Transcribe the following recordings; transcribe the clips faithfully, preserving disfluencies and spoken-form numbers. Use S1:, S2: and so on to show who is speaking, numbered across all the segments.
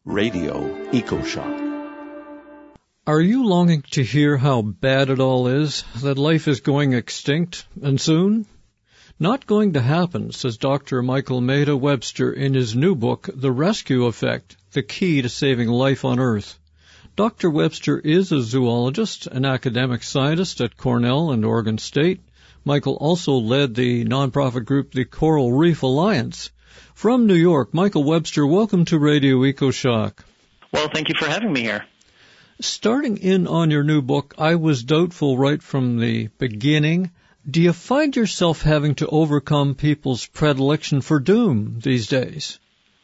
S1: Radio EcoShock.
S2: Are you longing to hear how bad it all is, that life is going extinct, and soon? Not going to happen, says Doctor Michael Maida Webster in his new book, The Rescue Effect, The Key to Saving Life on Earth. Doctor Webster is a zoologist, an academic scientist at Cornell and Oregon State. Michael also led the nonprofit group, the Coral Reef Alliance. From New York, Michael Webster, welcome to Radio EcoShock.
S3: Well, thank you for having me here.
S2: Starting in on your new book, I was doubtful right from the beginning. Do you find yourself having to overcome people's predilection for doom these days?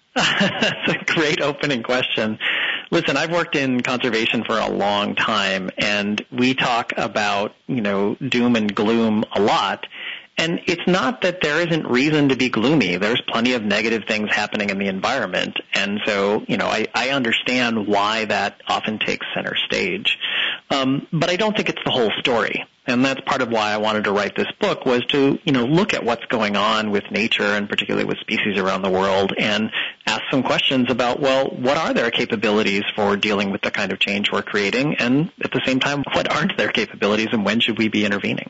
S3: That's a great opening question. Listen, I've worked in conservation for a long time, and we talk about, you know, doom and gloom a lot. And it's not that there isn't reason to be gloomy. There's plenty of negative things happening in the environment. And so, you know, I, I understand why that often takes center stage. Um, but I don't think it's the whole story. And that's part of why I wanted to write this book, was to, you know, look at what's going on with nature and particularly with species around the world and ask some questions about, well, what are their capabilities for dealing with the kind of change we're creating? And at the same time, what aren't their capabilities and when should we be intervening?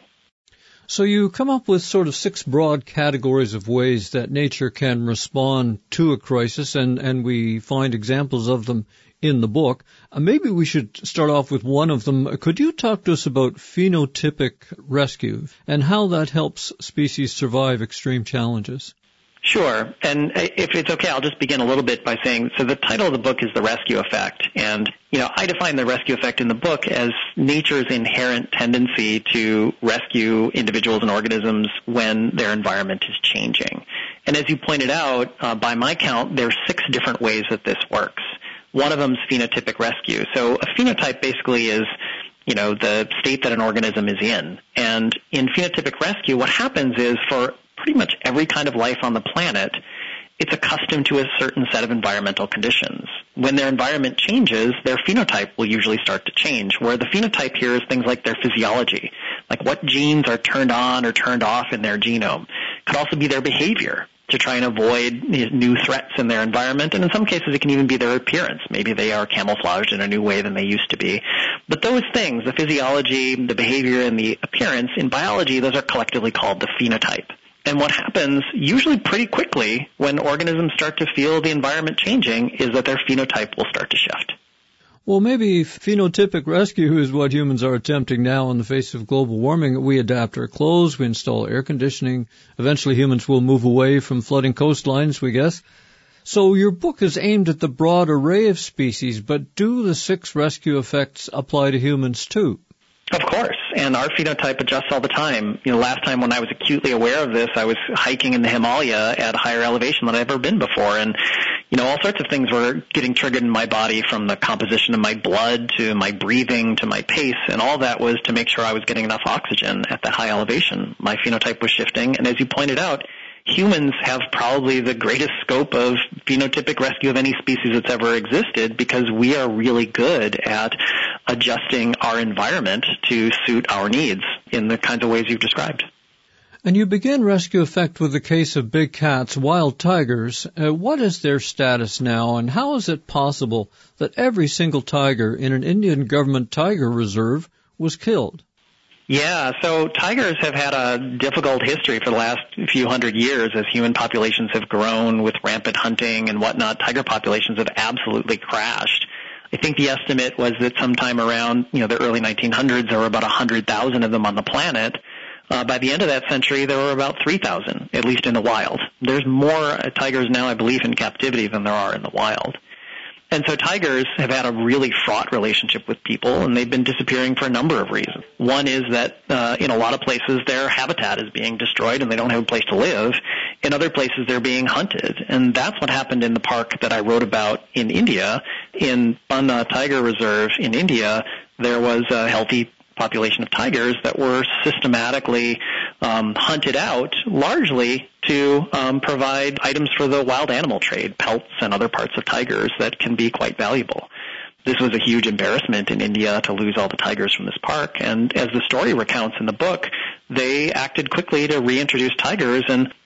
S2: So you come up with sort of six broad categories of ways that nature can respond to a crisis, and, and we find examples of them in the book. Uh, maybe we should start off with one of them. Could you talk to us about phenotypic rescue and how that helps species survive extreme challenges?
S3: Sure. And if it's okay, I'll just begin a little bit by saying, so the title of the book is The Rescue Effect. And, you know, I define the rescue effect in the book as nature's inherent tendency to rescue individuals and organisms when their environment is changing. And as you pointed out, uh, by my count, there are six different ways that this works. One of them is phenotypic rescue. So a phenotype basically is, you know, the state that an organism is in. And in phenotypic rescue, what happens is for pretty much every kind of life on the planet, it's accustomed to a certain set of environmental conditions. When their environment changes, their phenotype will usually start to change, where the phenotype here is things like their physiology, like what genes are turned on or turned off in their genome. It could also be their behavior to try and avoid new threats in their environment, and in some cases it can even be their appearance. Maybe they are camouflaged in a new way than they used to be. But those things, the physiology, the behavior, and the appearance, in biology, those are collectively called the phenotype. And what happens usually pretty quickly when organisms start to feel the environment changing is that their phenotype will start to shift.
S2: Well, maybe phenotypic rescue is what humans are attempting now in the face of global warming. We adapt our clothes, we install air conditioning. Eventually humans will move away from flooding coastlines, we guess. So your book is aimed at the broad array of species, but do the six rescue effects apply to humans too?
S3: Of course, and our phenotype adjusts all the time. You know, last time when I was acutely aware of this, I was hiking in the Himalaya at higher elevation than I've ever been before, and, you know, all sorts of things were getting triggered in my body, from the composition of my blood to my breathing to my pace, and all that was to make sure I was getting enough oxygen at that high elevation. My phenotype was shifting, and as you pointed out, humans have probably the greatest scope of phenotypic rescue of any species that's ever existed, because we are really good at adjusting our environment to suit our needs in the kinds of ways you've described.
S2: And you begin Rescue Effect with the case of big cats, wild tigers. Uh, what is their status now, and how is it possible that every single tiger in an Indian government tiger reserve was killed?
S3: Yeah, so tigers have had a difficult history for the last few hundred years as human populations have grown with rampant hunting and whatnot. Tiger populations have absolutely crashed. I think the estimate was that sometime around, you know, the early nineteen hundreds, there were about one hundred thousand of them on the planet. Uh, by the end of that century, there were about three thousand, at least in the wild. There's more uh, tigers now, I believe, in captivity than there are in the wild. And so tigers have had a really fraught relationship with people, and they've been disappearing for a number of reasons. One is that uh, in a lot of places their habitat is being destroyed and they don't have a place to live. In other places they're being hunted. And that's what happened in the park that I wrote about in India. In Banna Tiger Reserve in India, there was a healthy population of tigers that were systematically um, hunted out, largely to um, provide items for the wild animal trade, pelts and other parts of tigers that can be quite valuable. This was a huge embarrassment in India to lose all the tigers from this park, and as the story recounts in the book, they acted quickly to reintroduce tigers, and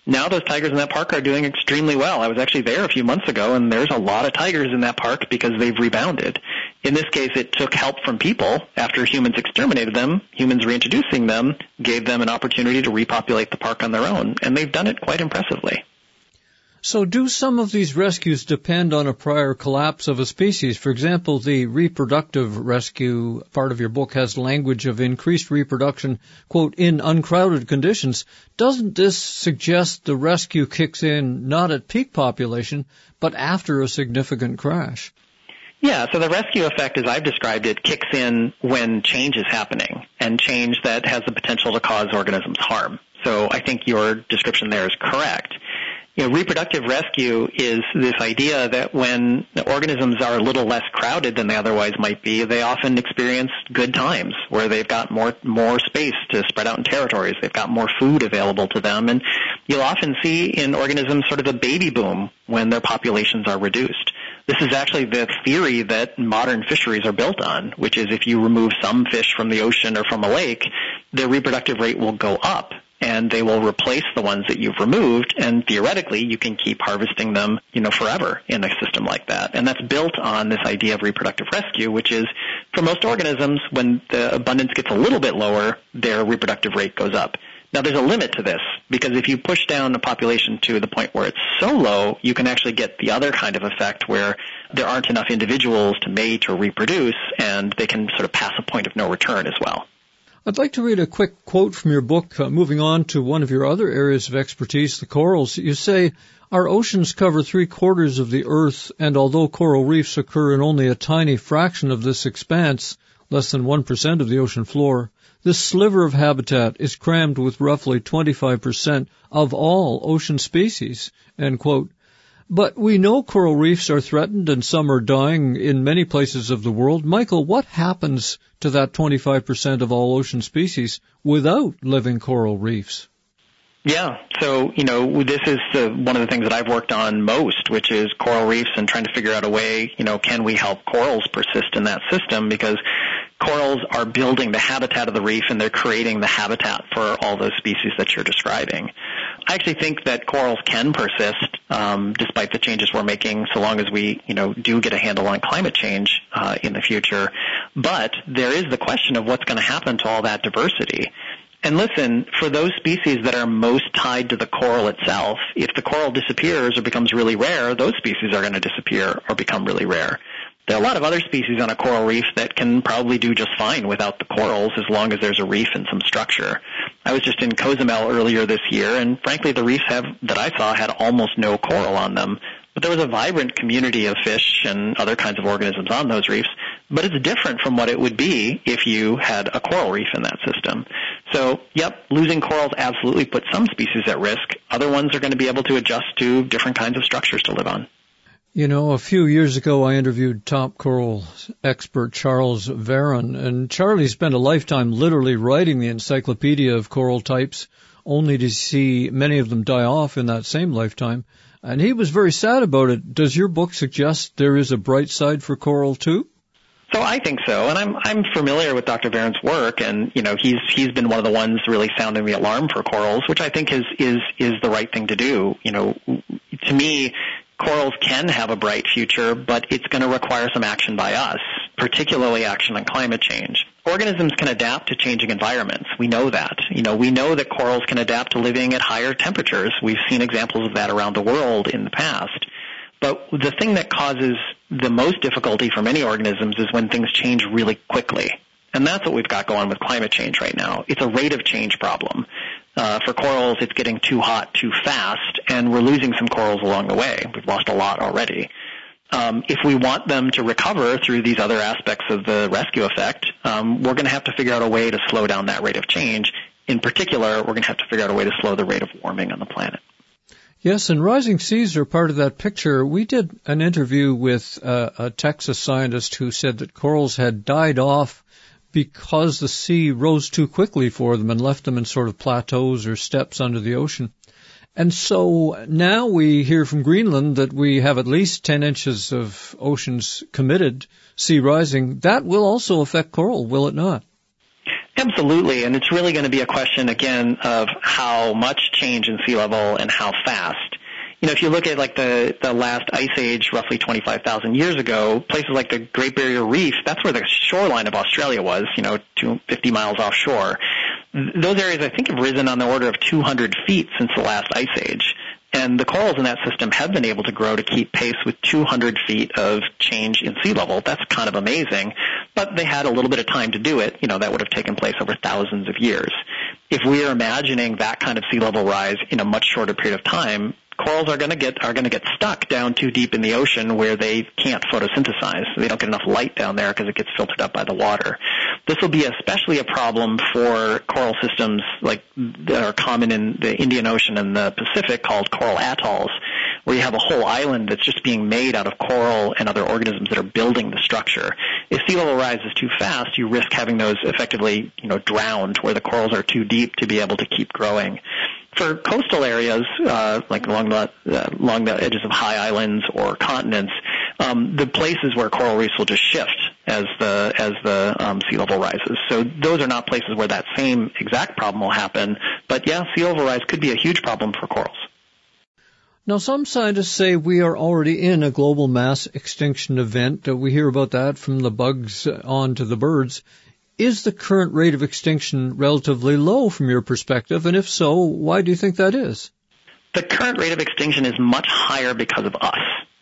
S3: now those tigers in that park are doing extremely well. I was actually there a few months ago, and there's a lot of tigers in that park because they've rebounded. In this case, it took help from people. After humans exterminated them, humans reintroducing them gave them an opportunity to repopulate the park on their own, and they've done it quite impressively.
S2: So do some of these rescues depend on a prior collapse of a species? For example, the reproductive rescue part of your book has language of increased reproduction, quote, in uncrowded conditions. Doesn't this suggest the rescue kicks in not at peak population, but after a significant crash?
S3: Yeah, so the rescue effect, as I've described it, kicks in when change is happening, and change that has the potential to cause organisms harm. So I think your description there is correct. You know, reproductive rescue is this idea that when the organisms are a little less crowded than they otherwise might be, they often experience good times where they've got more more space to spread out in territories. They've got more food available to them. And you'll often see in organisms sort of a baby boom when their populations are reduced. This is actually the theory that modern fisheries are built on, which is if you remove some fish from the ocean or from a lake, their reproductive rate will go up, and they will replace the ones that you've removed, and theoretically you can keep harvesting them, you know, forever in a system like that. And that's built on this idea of reproductive rescue, which is, for most organisms, when the abundance gets a little bit lower, their reproductive rate goes up. Now, there's a limit to this, because if you push down the population to the point where it's so low, you can actually get the other kind of effect where there aren't enough individuals to mate or reproduce, and they can sort of pass a point of no return as well.
S2: I'd like to read a quick quote from your book, uh, moving on to one of your other areas of expertise, the corals. You say, our oceans cover three quarters of the Earth, and although coral reefs occur in only a tiny fraction of this expanse, less than one percent of the ocean floor, this sliver of habitat is crammed with roughly twenty-five percent of all ocean species, end quote. But we know coral reefs are threatened and some are dying in many places of the world. Michael, what happens to that twenty-five percent of all ocean species without living coral reefs?
S3: Yeah, so, you know, this is uh, one of the things that I've worked on most, which is coral reefs and trying to figure out a way, you know, can we help corals persist in that system? Because corals are building the habitat of the reef, and they're creating the habitat for all those species that you're describing. I actually think that corals can persist um, despite the changes we're making, so long as we, you know, do get a handle on climate change uh, in the future. But there is the question of what's going to happen to all that diversity. And listen, for those species that are most tied to the coral itself, if the coral disappears or becomes really rare, those species are going to disappear or become really rare. There are a lot of other species on a coral reef that can probably do just fine without the corals as long as there's a reef and some structure. I was just in Cozumel earlier this year, and frankly the reefs have, that I saw had almost no coral on them. But there was a vibrant community of fish and other kinds of organisms on those reefs. But it's different from what it would be if you had a coral reef in that system. So, yep, losing corals absolutely puts some species at risk. Other ones are going to be able to adjust to different kinds of structures to live on.
S2: You know, a few years ago I interviewed top coral expert Charles Varon, and Charlie spent a lifetime literally writing the encyclopedia of coral types, only to see many of them die off in that same lifetime. And he was very sad about it. Does your book suggest there is a bright side for coral too?
S3: So I think so, and I'm I'm familiar with Doctor Varon's work, and you know he's he's been one of the ones really sounding the alarm for corals, which I think is is is the right thing to do. You know, to me, corals can have a bright future, but it's going to require some action by us, particularly action on climate change. Organisms can adapt to changing environments. We know that. You know, we know that corals can adapt to living at higher temperatures. We've seen examples of that around the world in the past. But the thing that causes the most difficulty for many organisms is when things change really quickly. And that's what we've got going with climate change right now. It's a rate of change problem. Uh, for corals, it's getting too hot too fast, and we're losing some corals along the way. We've lost a lot already. Um, if we want them to recover through these other aspects of the rescue effect, um, we're going to have to figure out a way to slow down that rate of change. In particular, we're going to have to figure out a way to slow the rate of warming on the planet.
S2: Yes, and rising seas are part of that picture. We did an interview with uh, a Texas scientist who said that corals had died off because the sea rose too quickly for them and left them in sort of plateaus or steps under the ocean. And so now we hear from Greenland that we have at least ten inches of oceans committed, sea rising. That will also affect coral, will it not?
S3: Absolutely, and it's really going to be a question, again, of how much change in sea level and how fast. You know, if you look at like the, the last ice age, roughly twenty-five thousand years ago, places like the Great Barrier Reef, that's where the shoreline of Australia was, you know, two hundred fifty miles offshore. Those areas, I think, have risen on the order of two hundred feet since the last ice age. And the corals in that system have been able to grow to keep pace with two hundred feet of change in sea level. That's kind of amazing. But they had a little bit of time to do it. You know, that would have taken place over thousands of years. If we are imagining that kind of sea level rise in a much shorter period of time, corals are going to get are going to get stuck down too deep in the ocean where they can't photosynthesize. They don't get enough light down there because it gets filtered up by the water. This will be especially a problem for coral systems like that are common in the Indian Ocean and the Pacific called coral atolls, where you have a whole island that's just being made out of coral and other organisms that are building the structure. If sea level rises too fast, you risk having those effectively, you know, drowned where the corals are too deep to be able to keep growing. For coastal areas, uh, like along the uh, along the edges of high islands or continents, um, the places where coral reefs will just shift as the as the um, sea level rises. So those are not places where that same exact problem will happen. But yeah, sea level rise could be a huge problem for corals.
S2: Now, some scientists say we are already in a global mass extinction event. Uh, we hear about that from the bugs on to the birds. Is the current rate of extinction relatively low from your perspective? And if so, why do you think that is?
S3: The current rate of extinction is much higher because of us.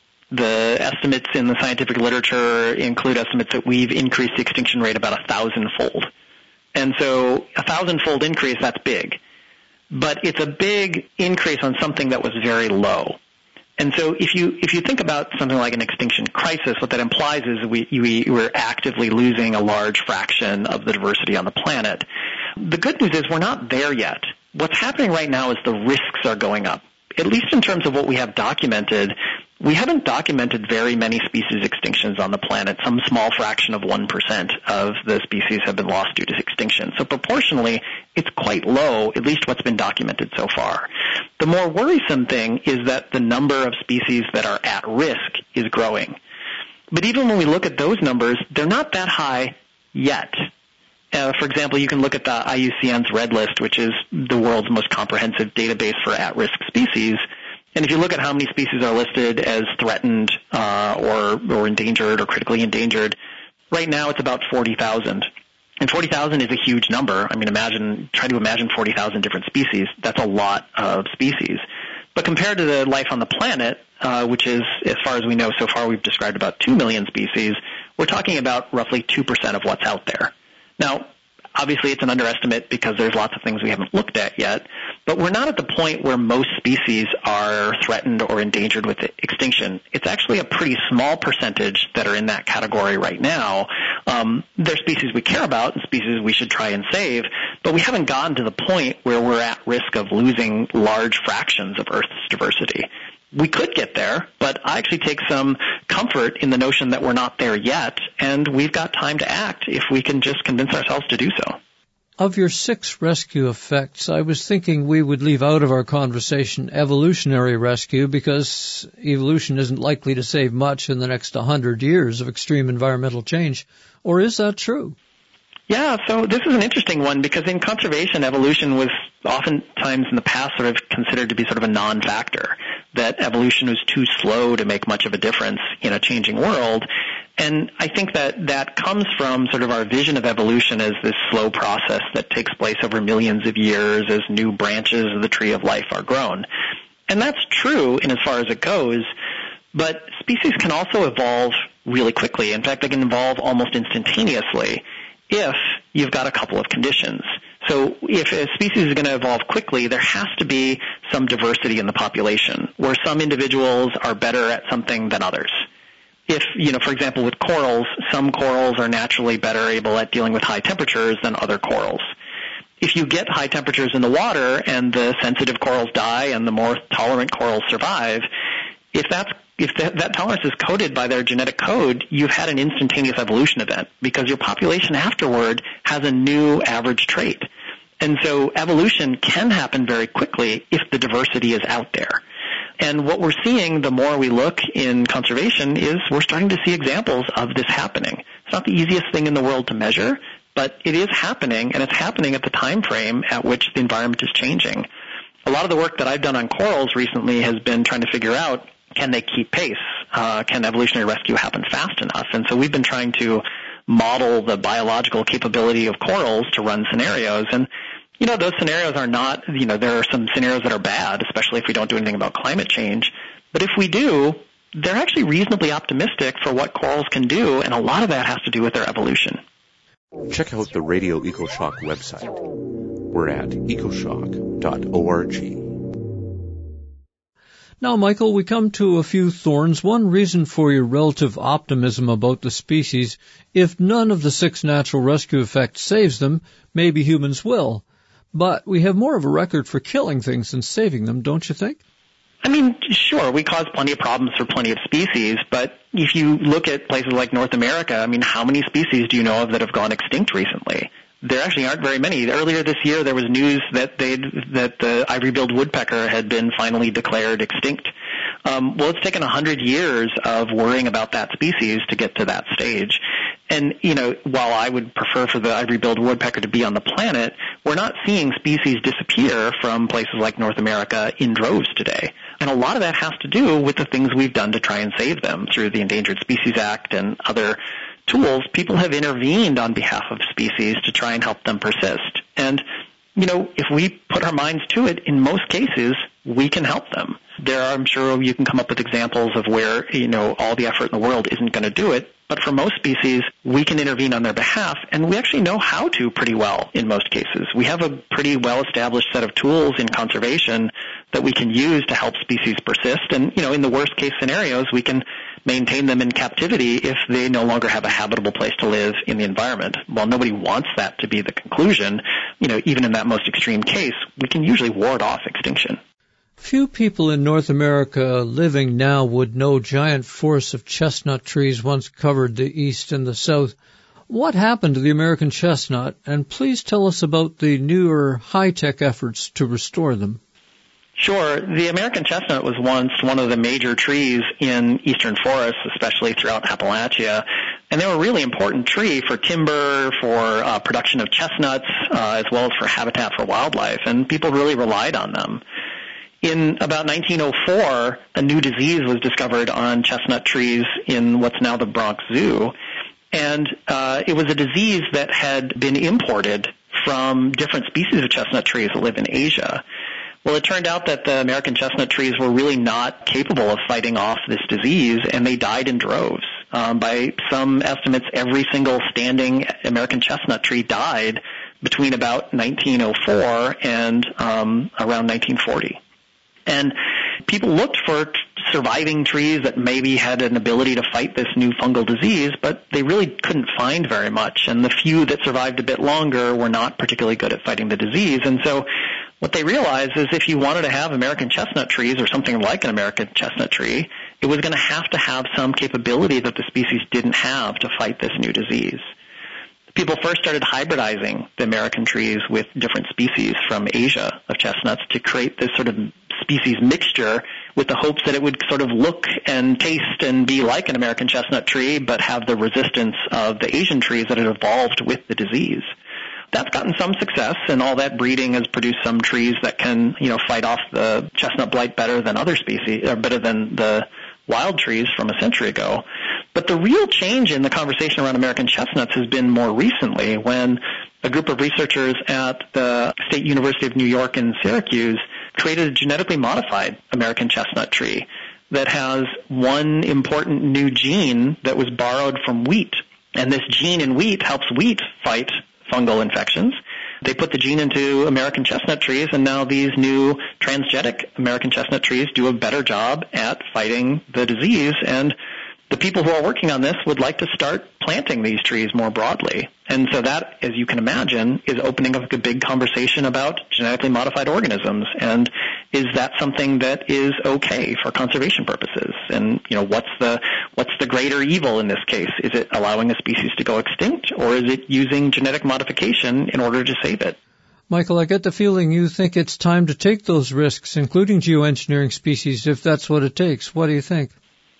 S3: The estimates in the scientific literature include estimates that we've increased the extinction rate about a thousandfold. And so a thousandfold increase, that's big. But it's a big increase on something that was very low. And so if you if you think about something like an extinction crisis, what that implies is we, we we're actively losing a large fraction of the diversity on the planet. The good news is we're not there yet. What's happening right now is the risks are going up. At least in terms of what we have documented, we haven't documented very many species extinctions on the planet. Some small fraction of one percent of the species have been lost due to extinction. So proportionally, it's quite low, at least what's been documented so far. The more worrisome thing is that the number of species that are at risk is growing. But even when we look at those numbers, they're not that high yet. Uh, for example, you can look at the I U C N's Red List, which is the world's most comprehensive database for at-risk species. And if you look at how many species are listed as threatened uh, or, or endangered or critically endangered, right now it's about forty thousand. And forty thousand is a huge number. I mean, imagine, try to imagine forty thousand different species. That's a lot of species. But compared to the life on the planet, uh, which is, as far as we know so far, we've described about two million species, we're talking about roughly two percent of what's out there. Now, obviously it's an underestimate because there's lots of things we haven't looked at yet, but we're not at the point where most species are threatened or endangered with extinction. It's actually a pretty small percentage that are in that category right now. Um, they're species we care about and species we should try and save, but we haven't gotten to the point where we're at risk of losing large fractions of Earth's diversity. We could get there, but I actually take some comfort in the notion that we're not there yet, and we've got time to act if we can just convince ourselves to do so.
S2: Of your six rescue effects, I was thinking we would leave out of our conversation evolutionary rescue because evolution isn't likely to save much in the next one hundred years of extreme environmental change. Or is that true?
S3: Yeah, so this is an interesting one because in conservation, evolution was oftentimes in the past sort of considered to be sort of a non-factor, that evolution was too slow to make much of a difference in a changing world. And I think that that comes from sort of our vision of evolution as this slow process that takes place over millions of years as new branches of the tree of life are grown. And that's true in as far as it goes, but species can also evolve really quickly. In fact, they can evolve almost instantaneously if you've got a couple of conditions. So if a species is going to evolve quickly, there has to be some diversity in the population, where some individuals are better at something than others. If, you know, for example, with corals, some corals are naturally better able at dealing with high temperatures than other corals. If you get high temperatures in the water and the sensitive corals die and the more tolerant corals survive, if that's if that, that tolerance is coded by their genetic code, you've had an instantaneous evolution event because your population afterward has a new average trait. And so evolution can happen very quickly if the diversity is out there. And what we're seeing, the more we look in conservation, is we're starting to see examples of this happening. It's not the easiest thing in the world to measure, But it is happening, and it's happening at the time frame at which the environment is changing. A lot of the work that I've done on corals recently has been trying to figure out, can they keep pace? Uh, can evolutionary rescue happen fast enough? And so we've been trying to model the biological capability of corals to run scenarios. And, you know, those scenarios are not, you know, there are some scenarios that are bad, especially if we don't do anything about climate change. But if we do, they're actually reasonably optimistic for what corals can do, and a lot of that has to do with their evolution.
S1: Check out the Radio EcoShock website. We're at ecoshock dot org.
S2: Now, Michael, we come to a few thorns. One reason for your relative optimism about the species, if none of the six natural rescue effects saves them, maybe humans will. But we have more of a record for killing things than saving them, don't you think?
S3: I mean, sure, we cause plenty of problems for plenty of species, but if you look at places like North America, I mean, how many species do you know of that have gone extinct recently? There actually aren't very many. Earlier this year, there was news that they that the ivory-billed woodpecker had been finally declared extinct. Um, well, it's taken a hundred years of worrying about that species to get to that stage. And, you know, while I would prefer for the ivory-billed woodpecker to be on the planet, we're not seeing species disappear from places like North America in droves today. And a lot of that has to do with the things we've done to try and save them through the Endangered Species Act and other tools. People have intervened on behalf of species to try and help them persist. And, you know, if we put our minds to it, in most cases, we can help them. There are, I'm sure you can come up with examples of where, you know, all the effort in the world isn't going to do it. But for most species, we can intervene on their behalf, and we actually know how to pretty well in most cases. We have a pretty well-established set of tools in conservation that we can use to help species persist. And, you know, in the worst-case scenarios, we can maintain them in captivity if they no longer have a habitable place to live in the environment. While nobody wants that to be the conclusion, you know, even in that most extreme case, we can usually ward off extinction.
S2: Few people in North America living now would know giant forests of chestnut trees once covered the east and the south. What happened to the American chestnut? And please tell us about the newer high-tech efforts to restore them.
S3: Sure. The American chestnut was once one of the major trees in eastern forests, especially throughout Appalachia. And they were a really important tree for timber, for uh, production of chestnuts, uh, as well as for habitat for wildlife. And people really relied on them. In about nineteen oh four, a new disease was discovered on chestnut trees in what's now the Bronx Zoo. And uh, it was a disease that had been imported from different species of chestnut trees that live in Asia. Well, it turned out that the American chestnut trees were really not capable of fighting off this disease, and they died in droves. Um, by some estimates, every single standing American chestnut tree died between about nineteen oh four and um, around nineteen forty. And people looked for surviving trees that maybe had an ability to fight this new fungal disease, but they really couldn't find very much. And the few that survived a bit longer were not particularly good at fighting the disease. And so what they realized is if you wanted to have American chestnut trees or something like an American chestnut tree, it was going to have to have some capability that the species didn't have to fight this new disease. People first started hybridizing the American trees with different species from Asia of chestnuts to create this sort of species mixture with the hopes that it would sort of look and taste and be like an American chestnut tree but have the resistance of the Asian trees that had evolved with the disease. That's gotten some success, and all that breeding has produced some trees that can, you know, fight off the chestnut blight better than other species, or better than the wild trees from a century ago. But the real change in the conversation around American chestnuts has been more recently when a group of researchers at the State University of New York in Syracuse created a genetically modified American chestnut tree that has one important new gene that was borrowed from wheat. And this gene in wheat helps wheat fight fungal infections. They put the gene into American chestnut trees, and now these new transgenic American chestnut trees do a better job at fighting the disease. And the people who are working on this would like to start planting these trees more broadly. And so that, as you can imagine, is opening up a big conversation about genetically modified organisms. And is that something that is okay for conservation purposes? And, you know, what's the what's the greater evil in this case? Is it allowing a species to go extinct, or is it using genetic modification in order to save it?
S2: Michael, I get the feeling you think it's time to take those risks, including geoengineering species, if that's what it takes. What do you think?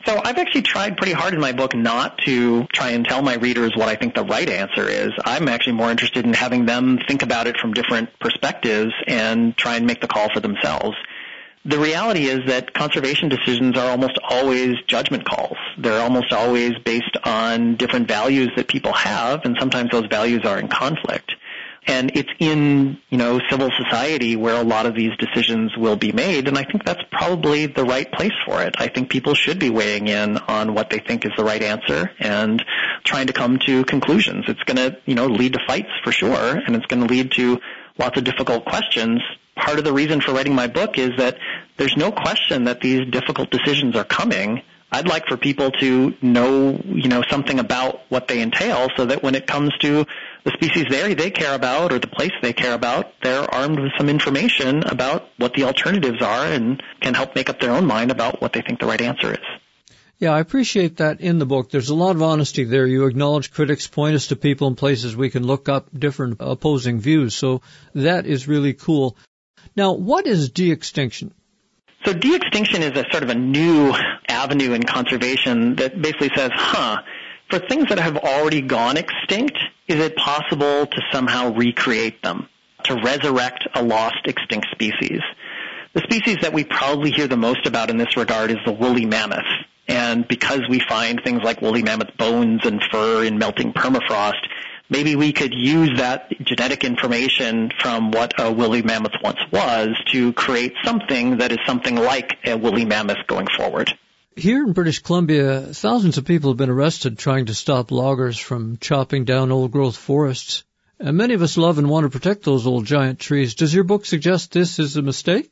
S3: So I've actually tried pretty hard in my book not to try and tell my readers what I think the right answer is. I'm actually more interested in having them think about it from different perspectives and try and make the call for themselves. The reality is that conservation decisions are almost always judgment calls. They're almost always based on different values that people have, and sometimes those values are in conflict. And it's in, you know, civil society where a lot of these decisions will be made, and I think that's probably the right place for it. I think people should be weighing in on what they think is the right answer and trying to come to conclusions. It's going to, you know, lead to fights for sure, and it's going to lead to lots of difficult questions. Part of the reason for writing my book is that there's no question that these difficult decisions are coming. I'd like for people to know, you know, something about what they entail so that when it comes to the species they, they care about or the place they care about, they're armed with some information about what the alternatives are and can help make up their own mind about what they think the right answer is.
S2: Yeah, I appreciate that in the book. There's a lot of honesty there. You acknowledge critics, point us to people and places we can look up different opposing views. So that is really cool. Now, what is de-extinction?
S3: So de-extinction is a sort of a new avenue in conservation that basically says, huh, for things that have already gone extinct, is it possible to somehow recreate them, to resurrect a lost extinct species? The species that we probably hear the most about in this regard is the woolly mammoth. And because we find things like woolly mammoth bones and fur in melting permafrost, maybe we could use that genetic information from what a woolly mammoth once was to create something that is something like a woolly mammoth going forward.
S2: Here in British Columbia, thousands of people have been arrested trying to stop loggers from chopping down old-growth forests. And many of us love and want to protect those old giant trees. Does your book suggest this is a mistake?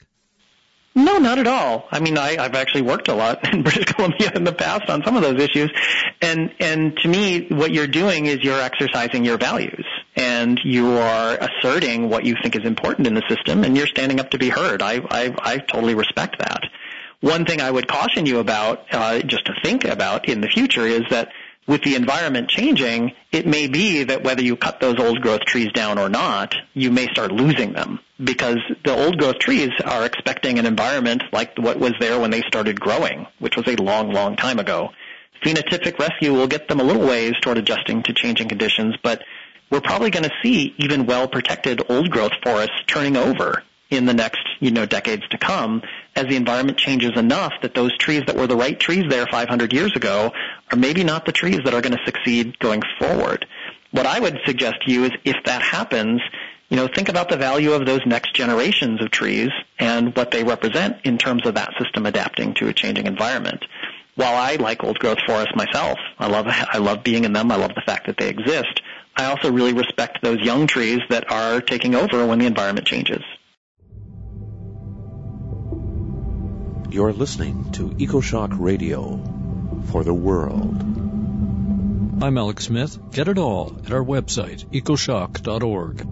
S3: No, not at all. I mean, I, I've actually worked a lot in British Columbia in the past on some of those issues. And, and to me, what you're doing is you're exercising your values. And you are asserting what you think is important in the system, and you're standing up to be heard. I, I, I totally respect that. One thing I would caution you about, uh, just to think about in the future, is that with the environment changing, it may be that whether you cut those old growth trees down or not, you may start losing them, because the old growth trees are expecting an environment like what was there when they started growing, which was a long, long time ago. Phenotypic rescue will get them a little ways toward adjusting to changing conditions, but we're probably going to see even well-protected old growth forests turning over in the next, you know, decades to come as the environment changes enough that those trees that were the right trees there five hundred years ago are maybe not the trees that are going to succeed going forward. What I would suggest to you is if that happens, you know, think about the value of those next generations of trees and what they represent in terms of that system adapting to a changing environment. While I like old growth forests myself, I love I love being in them, I love the fact that they exist, I also really respect those young trees that are taking over when the environment changes.
S1: You're listening to EcoShock Radio for the world.
S2: I'm Alex Smith. Get it all at our website, ecoshock dot org.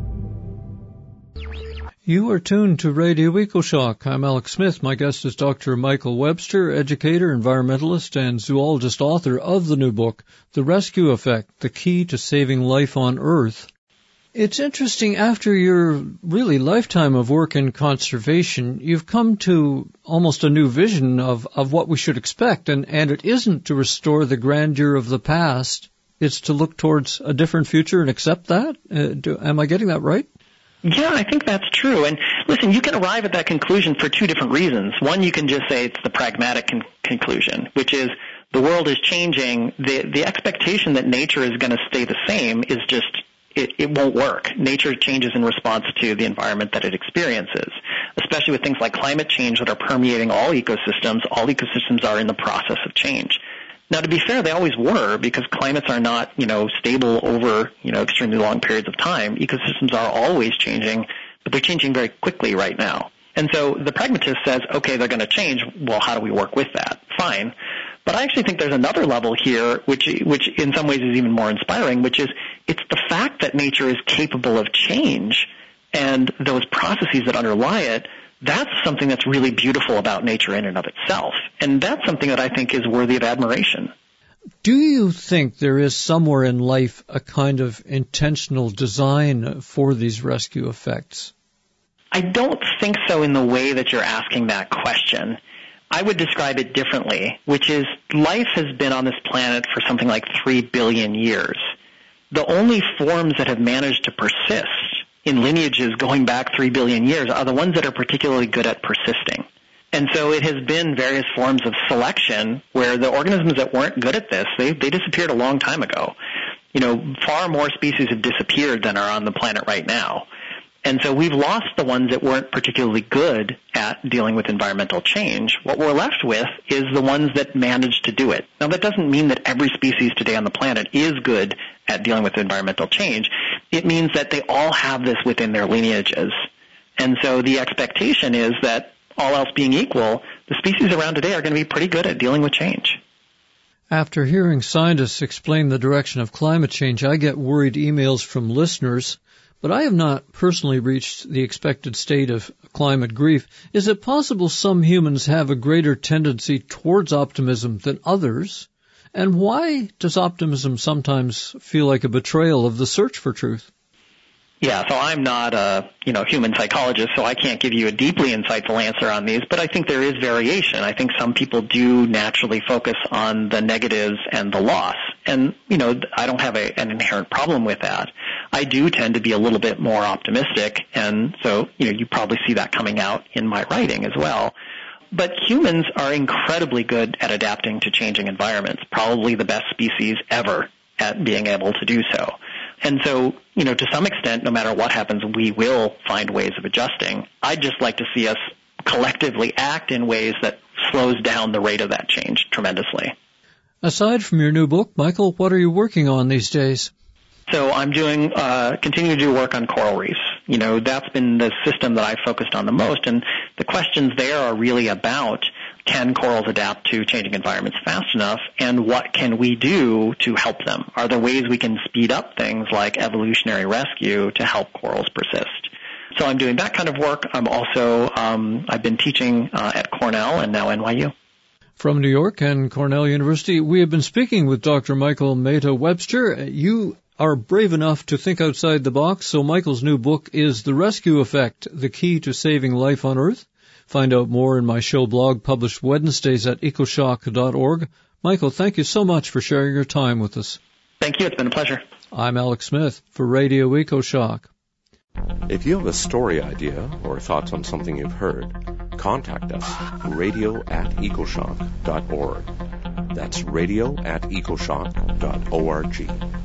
S2: You are tuned to Radio EcoShock. I'm Alex Smith. My guest is Doctor Michael Webster, educator, environmentalist, and zoologist author of the new book, The Rescue Effect, The Key to Saving Life on Earth. It's interesting, after your really lifetime of work in conservation, you've come to almost a new vision of, of what we should expect, and, and it isn't to restore the grandeur of the past. It's to look towards a different future and accept that? Uh, do, am I getting that right?
S3: Yeah, I think that's true. And listen, you can arrive at that conclusion for two different reasons. One, you can just say it's the pragmatic con- conclusion, which is the world is changing. The, the expectation that nature is going to stay the same is just It, it won't work. Nature changes in response to the environment that it experiences, especially with things like climate change that are permeating all ecosystems. All ecosystems are in the process of change. Now, to be fair, they always were, because climates are not, you know, stable over, you know, extremely long periods of time. Ecosystems are always changing, but they're changing very quickly right now. And so the pragmatist says, okay, they're going to change. Well, how do we work with that? Fine. But I actually think there's another level here, which, which in some ways is even more inspiring, which is it's the fact that nature is capable of change and those processes that underlie it. That's something that's really beautiful about nature in and of itself. And that's something that I think is worthy of admiration.
S2: Do you think there is somewhere in life a kind of intentional design for these rescue effects?
S3: I don't think so in the way that you're asking that question. I would describe it differently, which is life has been on this planet for something like three billion years. The only forms that have managed to persist in lineages going back three billion years are the ones that are particularly good at persisting. And so it has been various forms of selection where the organisms that weren't good at this, they, they disappeared a long time ago. You know, far more species have disappeared than are on the planet right now. And so we've lost the ones that weren't particularly good at dealing with environmental change. What we're left with is the ones that managed to do it. Now, that doesn't mean that every species today on the planet is good at dealing with environmental change. It means that they all have this within their lineages. And so the expectation is that, all else being equal, the species around today are going to be pretty good at dealing with change.
S2: After hearing scientists explain the direction of climate change, I get worried emails from listeners, but I have not personally reached the expected state of climate grief. Is it possible some humans have a greater tendency towards optimism than others? And why does optimism sometimes feel like a betrayal of the search for truth?
S3: Yeah, so I'm not a, you know, human psychologist, so I can't give you a deeply insightful answer on these, but I think there is variation. I think some people do naturally focus on the negatives and the loss. And, you know, I don't have a, an inherent problem with that. I do tend to be a little bit more optimistic, and so, you know, you probably see that coming out in my writing as well. But humans are incredibly good at adapting to changing environments, probably the best species ever at being able to do so. And so, you know, to some extent, no matter what happens, we will find ways of adjusting. I'd just like to see us collectively act in ways that slows down the rate of that change tremendously.
S2: Aside from your new book, Michael, what are you working on these days?
S3: So I'm doing, uh, continuing to do work on coral reefs. You know, that's been the system that I've focused on the most, and the questions there are really about, can corals adapt to changing environments fast enough, and what can we do to help them? Are there ways we can speed up things like evolutionary rescue to help corals persist? So I'm doing that kind of work. I'm also, um, I've been teaching uh, at Cornell and now N Y U.
S2: From New York and Cornell University, we have been speaking with Doctor Michael Mehta Webster. You are brave enough to think outside the box, so Michael's new book is The Rescue Effect, The Key to Saving Life on Earth. Find out more in my show blog published Wednesdays at ecoshock dot org. Michael, thank you so much for sharing your time with us.
S3: Thank you. It's been a pleasure.
S2: I'm Alex Smith for Radio EcoShock.
S1: If you have a story idea or thoughts on something you've heard, contact us, radio at ecoshock dot org. That's radio at ecoshock dot org.